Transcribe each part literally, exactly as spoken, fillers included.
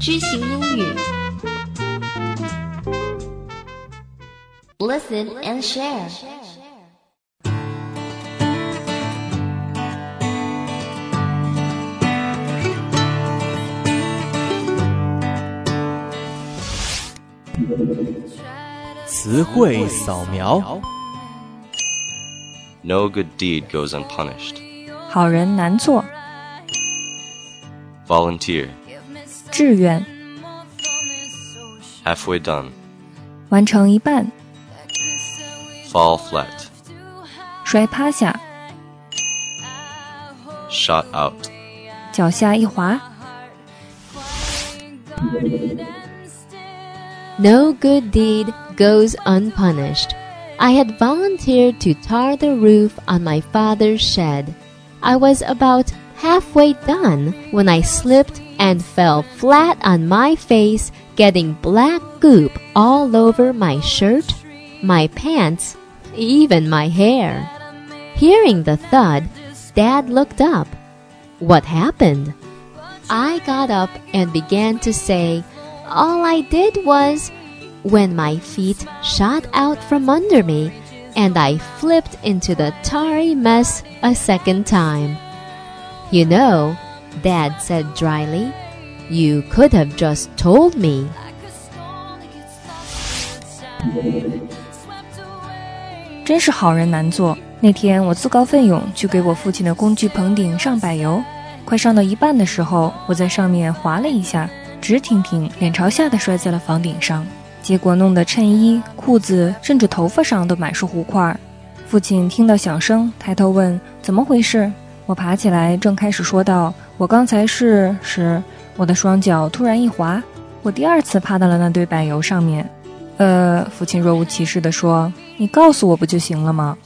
知行英语 Listen and share. 词汇扫描。 No good deed goes unpunished. 好人难做。 Volunteer. 志愿。 Halfway done. 完成一半。 Fall flat. 摔趴下。 Shot out. 脚下一滑。 No good deed goes unpunished. I had volunteered to tar the roof on my father's shed. I was about halfway done when I slipped and fell flat on my face, getting black goop all over my shirt, my pants, even my hair. Hearing the thud, Dad looked up. What happened? I got up and began to say, all I did was, when my feet shot out from under me, and I flipped into the tarry mess a second time. You know, Dad said dryly, you could have just told me. 真是好人难做。那天我自告奋勇去给我父亲的工具棚顶上柏油，快上到一半的时候，我在上面滑了一下，直挺挺脸朝下的摔在了房顶上，结果弄得衬衣、裤子甚至头发上都满是糊块。父亲听到响声，抬头问怎么回事。我爬起来正开始说道，我刚才是时，我的双脚突然一滑，我第二次趴到了那堆柏油上面。呃，父亲若无其事地说，你告诉我不就行了吗？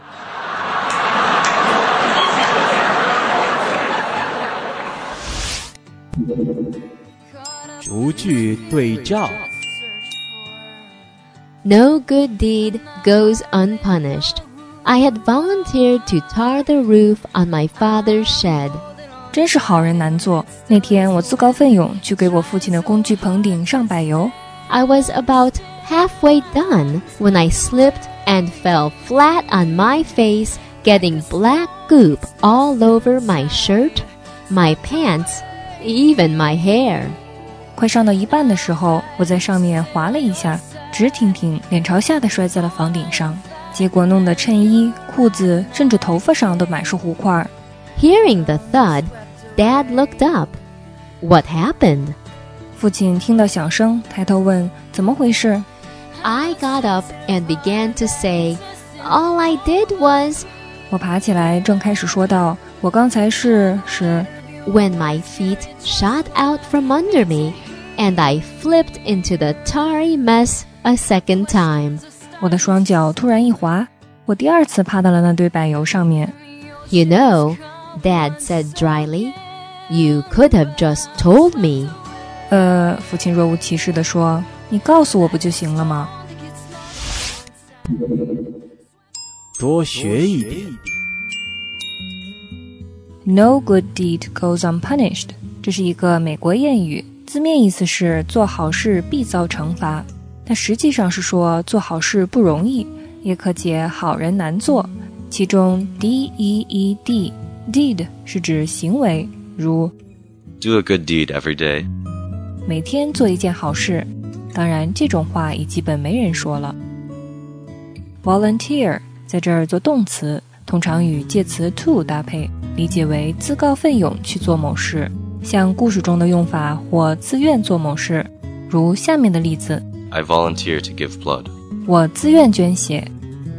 逐句对照。 No good deed goes unpunished. I had volunteered to tar the roof on my father's shed. 真是好人难做。那天我自告奋勇去给我父亲的工具棚顶上柏油。 I was about halfway done when I slipped and fell flat on my face, getting black goop all over my shirt, my pants, even my hair. 快上到一半的时候，我在上面滑了一下，直挺挺脸朝下的摔在了房顶上，结果弄得衬衣、裤子甚至头发上都满是糊块。 Hearing the thud, Dad looked up. What happened? 父亲听到响声，抬头问怎么回事。 I got up and began to say, all I did was... 我爬起来正开始说道，我刚才是时 when my feet shot out from under me, and I flipped into the tarry mess a second time. 我的双脚突然一滑，我第二次趴到了那堆柏油上面。 You know, Dad said dryly, you could have just told me. 呃，父亲若无其事地说，你告诉我不就行了吗？ 多学一点。 No good deed goes unpunished. 这是一个美国谚语，字面意思是做好事必遭惩罚，但实际上是说做好事不容易，也可解好人难做。其中 D E E D deed 是指行为，如 Do a good deed every day. 每天做一件好事。当然这种话已基本没人说了。 Volunteer 在这儿做动词，通常与介词 to 搭配，理解为自告奋勇去做某事，像故事中的用法或自愿做某事，如下面的例子 I volunteer to give blood. 我自愿捐血。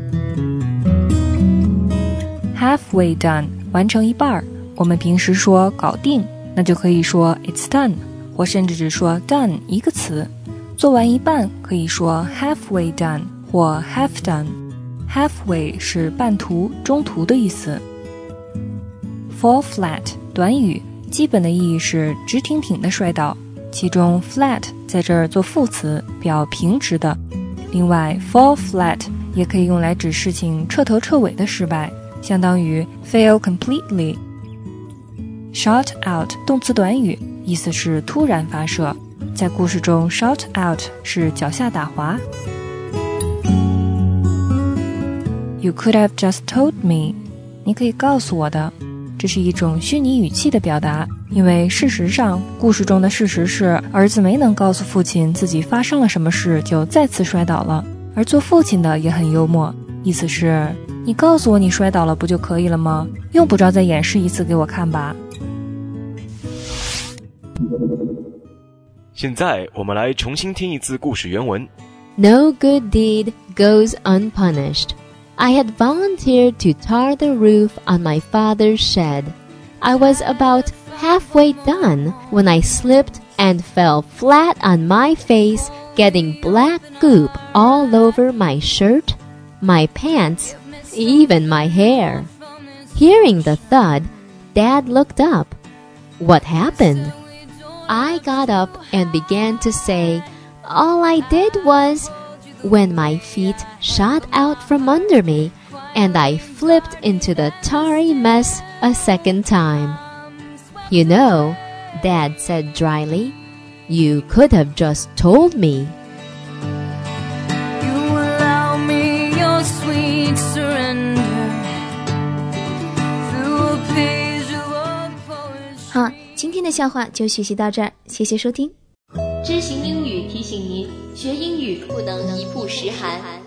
Halfway done 完成一半，我们平时说搞定，那就可以说 it's done， 或甚至只说 done 一个词。做完一半可以说 halfway done 或 half done。 Halfway 是半途、中途的意思。 Fall flat 短语，基本的意义是直挺挺的摔倒，其中 flat 在这儿做副词，表平直的。另外 fall flat 也可以用来指事情彻头彻尾的失败，相当于 fail completely。 Shot out 动词短语，意思是突然发射， 在故事中 shout out 是脚下打滑。You could have just told me， 你可以告诉我的。这是一种虚拟语气的表达，因为事实上故事中的事实是儿子没能告诉父亲自己发生了什么事，就再次摔倒了。而做父亲的也很幽默，意思是你告诉我你摔倒了不就可以了吗？用不着再演示一次给我看吧。 现在我们来重新听一次故事原文。 No good deed goes unpunished. I had volunteered to tar the roof on my father's shed. I was about halfway done when I slipped and fell flat on my face, getting black goop all over my shirt, my pants, even my hair. Hearing the thud, Dad looked up. What happened? I got up and began to say, all I did was, when my feet shot out from under me, and I flipped into the tarry mess a second time. You know, Dad said dryly, you could have just told me. You allow me your sweet surrender through a page of poetry. 好，今天的笑话就学习到这儿，谢谢收听。 知行英语提醒您，学英语不能一曝十寒。